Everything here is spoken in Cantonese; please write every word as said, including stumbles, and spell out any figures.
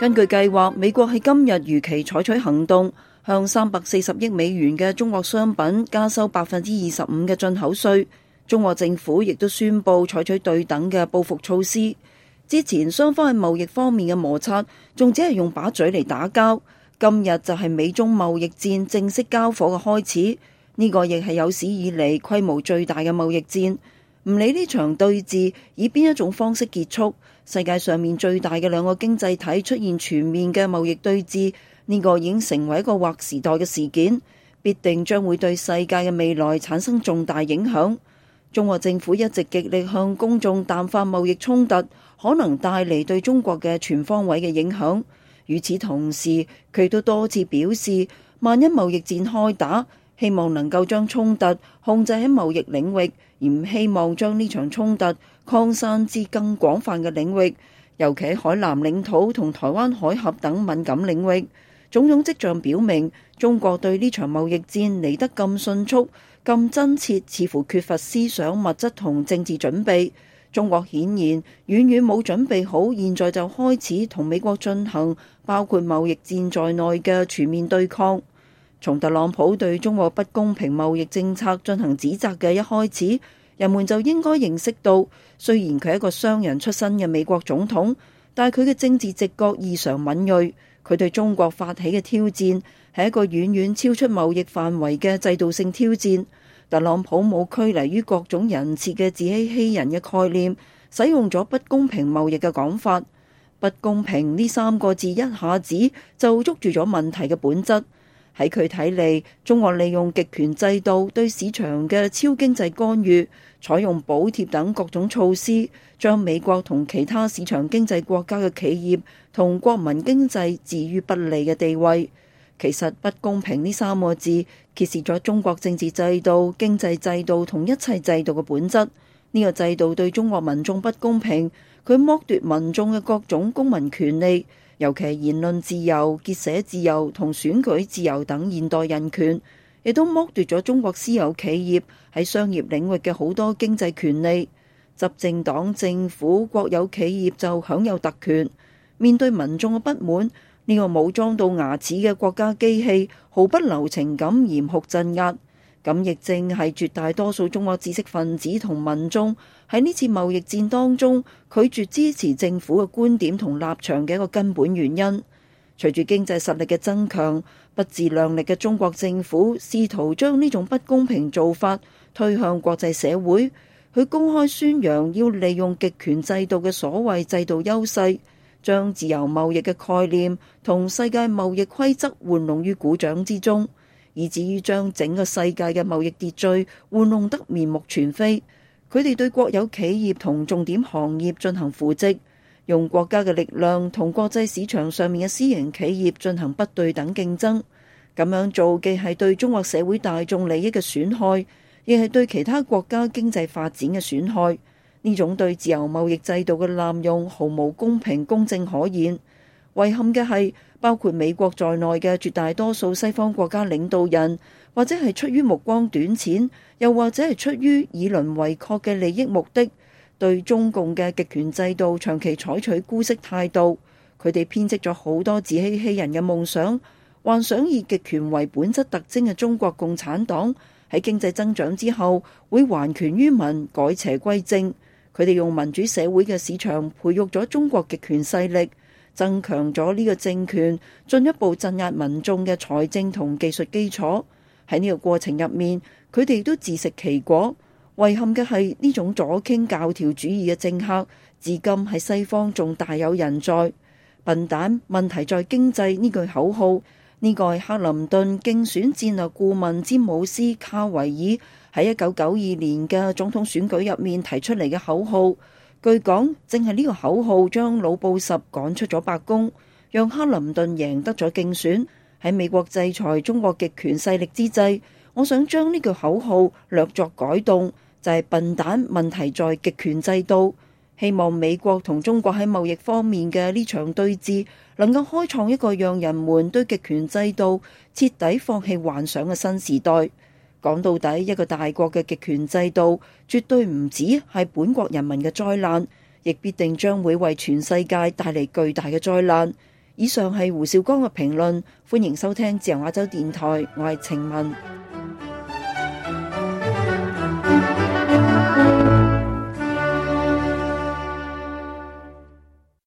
根據計劃，美國喺今日如期採取行動，向三百四十億美元嘅中國商品加收百分之二十五嘅進口稅。中國政府亦都宣布採取對等嘅報復措施。之前雙方喺貿易方面嘅摩擦，仲只係用把嘴嚟打交。今日就係美中貿易戰正式交火嘅開始，呢個亦係有史以嚟規模最大嘅貿易戰。唔理呢場對峙以邊一種方式結束，世界上面最大嘅兩個經濟體出現全面嘅貿易對峙，呢個已經成為一個劃時代嘅事件，必定將會對世界嘅未來產生重大影響。中國政府一直極力向公眾淡化貿易衝突可能帶嚟對中國嘅全方位嘅影響。與此同時，佢都多次表示，萬一貿易戰開打，希望能夠將衝突控制喺貿易領域，而唔希望將呢場衝突擴散至更廣泛嘅領域，尤其喺海南領土同台灣海峽等敏感領域。種種跡象表明，中國對呢場貿易戰嚟得咁迅速、咁真切，似乎缺乏思想、物質同政治準備。中國顯然遠遠冇準備好，現在就開始同美國進行包括貿易戰在內嘅全面對抗。從特朗普對中國不公平貿易政策進行指責嘅一開始，人們就應該認識到，雖然佢係一個商人出身嘅美國總統，但係佢嘅政治直覺異常敏銳。佢對中國發起嘅挑戰係一個遠遠超出貿易範圍嘅制度性挑戰。特朗普冇拘泥於各種人設嘅自欺欺人嘅概念，使用咗不公平貿易嘅講法。不公平呢三個字一下子就捉住咗問題嘅本質。喺佢睇嚟，中國利用極權制度對市場嘅超經濟干預，採用補貼等各種措施，將美國同其他市場經濟國家嘅企業同國民經濟置於不利嘅地位。其實不公平呢三個字揭示咗中國政治制度、經濟制度同一切制度嘅本質。呢個制度對中國民眾不公平，佢剝奪民眾嘅各種公民權利，尤其係言論自由、結社自由同選舉自由等現代人權，亦都剝奪咗中國私有企業喺商業領域嘅好多經濟權利。執政黨政府、國有企業就享有特權。面對民眾嘅不滿，呢個武裝到牙齒嘅國家機器毫不留情咁嚴酷鎮壓，咁亦正係絕大多數中國知識分子同民眾喺呢次貿易戰當中拒絕支持政府嘅觀點同立場嘅一個根本原因。隨住經濟實力嘅增強，不自量力嘅中國政府試圖將呢種不公平做法推向國際社會，佢公開宣揚要利用極權制度嘅所謂制度優勢，將自由貿易嘅概念同世界貿易規則玩弄於股掌之中，以至於將整個世界嘅貿易秩序玩弄得面目全非。佢哋對國有企業同重點行業進行扶植，用國家嘅力量同國際市場上面嘅私營企業進行不對等競爭。咁樣做既係對中國社會大眾利益嘅損害，亦係對其他國家經濟發展嘅損害。呢種對自由貿易制度嘅濫用毫無公平公正可言。遺憾嘅係，包括美國在內嘅絕大多數西方國家領導人，或者係出於目光短淺，又或者係出於以鄰為壑嘅利益目的，對中共嘅極權制度長期採取姑息態度。佢哋編織咗好多自欺欺人嘅夢想，幻想以極權為本質特徵嘅中國共產黨喺經濟增長之後會還權於民，改邪歸正。佢哋用民主社會嘅市場培育咗中國極權勢力，增強咗呢個政權，進一步鎮壓民眾嘅財政同技術基礎。喺呢個過程入面，佢哋都自食其果。遺憾嘅係，呢種左傾教條主義嘅政客，至今喺西方仲大有人在。笨蛋，問題在經濟呢句口號，呢個係克林頓競選戰略顧問詹姆斯卡維爾喺一九九二年嘅總統選舉入面提出嚟嘅口號。據講，正係呢個口號將老布什趕出咗白宮，讓克林頓贏得咗競選。喺美國制裁中國極權勢力之際，我想將呢句口號略作改動，就係笨蛋，問題在極權制度。希望美國同中國喺貿易方面嘅呢場對峙，能夠開創一個讓人們對極權制度徹底放棄幻想嘅新時代。講到底，一個大國嘅極權制度絕對唔止係本國人民嘅災難，亦必定將會為全世界帶嚟巨大嘅災難。 以上係胡兆剛嘅評論，歡迎收聽自由亞洲電台，我係程雯。